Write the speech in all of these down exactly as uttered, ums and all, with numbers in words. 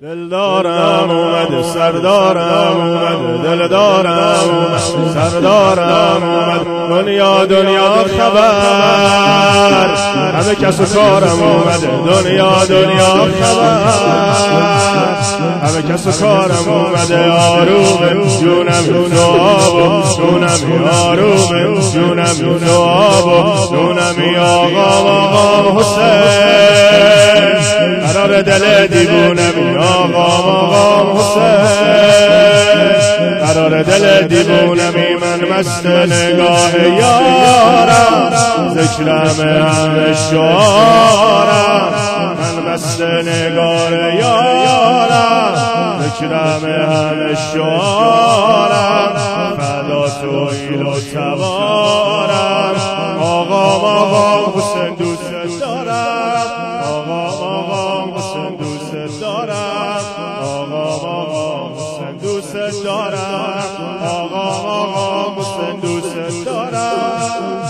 دلدارم اومد سردارم اومد دلدارم اومد سردارم اومد دنیا دنیا خبر همه کس و کارم اومد دنیا دنیا خبر همه کس و کارم اومده آروم جونم دعاب جونم آروم جونم دعاب جونم آقا آقا حسین قرار دل دیوونم آقا آقا حسین قرار دل دیوونمی من مست نگاه یارم ذکرم همه شعارم من مست نگاه یارم ذکرم همه شعارم فدا تو ایل و تبارم آقا آقا حسین دوست دارم آقا آقا حسین دوست دارم آقا آقا حسین دوست دارم آقا آقا حسین دوست دارم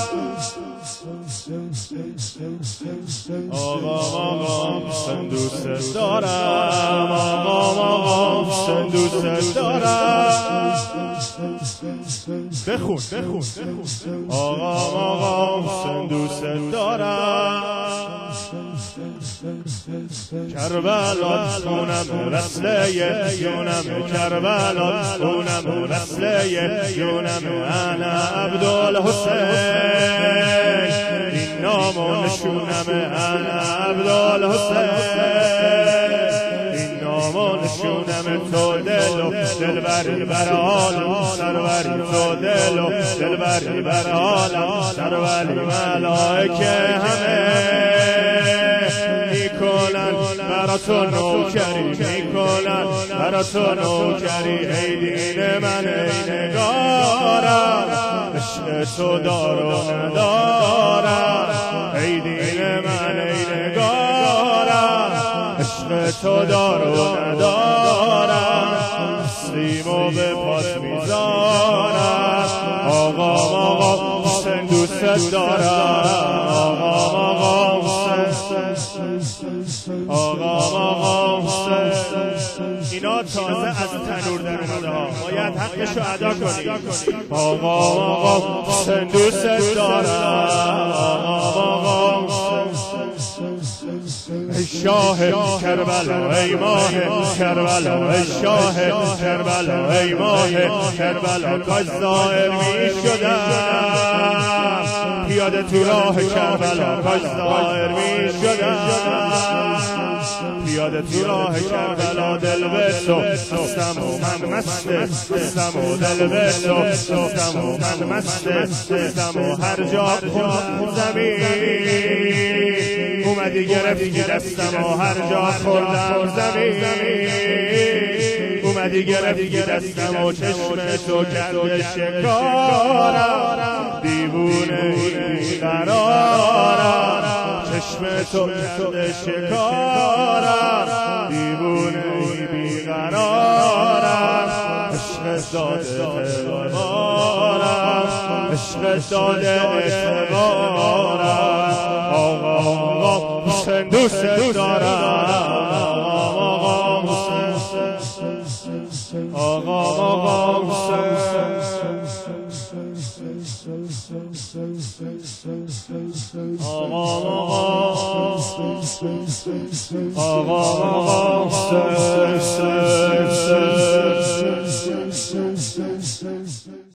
آقا آقا حسین دوست دارم آقا آقا حسین دوست دارم بخون بخون آقا آقا حسین دوست دارم کربلا اونم رسله یونم کربلا اونم رسله یونم انا عبدالحسین این نام و نشونم انا عبدالحسین این نام و نشونم تو دل و دلبری بر عالم سروری تو دل و دلبری بر عالم سروری ملائکه همه میکنن برا تو نوکری میکنن برا تو نوکری ای دین من ای نگارم عشق تو دار و ندارم ای دین من ای نگارم عشق تو دار و ندارم تسلیم و به پاس میذارم آقا آقا حسین دوست دارم آقا آقا آقا آقا حسین اینا تازه از تنور در اومده ها باید حقشو ادا کنی آقا آقا حسین دوست دارم آقا آقا ای شاه کربلا ای ماه کربلا ای شاه کربلا ای ماه کربلا کاش ظاهر می شدم پیاده تو راه کربلا کاش ظاهر می شدم پیاده تو راه کربلا دل به تو هستم و من مست هستم و دل به تو هستم و من مست هستم و هر جا خوردم زمین اومدی گرفتی دستم و هر جا خوردم زمین اومدی گرفتی دستم و چشم تو کرده شکارم دیوونه بیقرارم چشم تو کرده شکارم دیوونه بیقرارم عشق داده اعتبارم عشق داده اعتبارم آقا آقا حسین دوست دارم آقا حسین آقا آقا حسین آقا آقا آقا حسین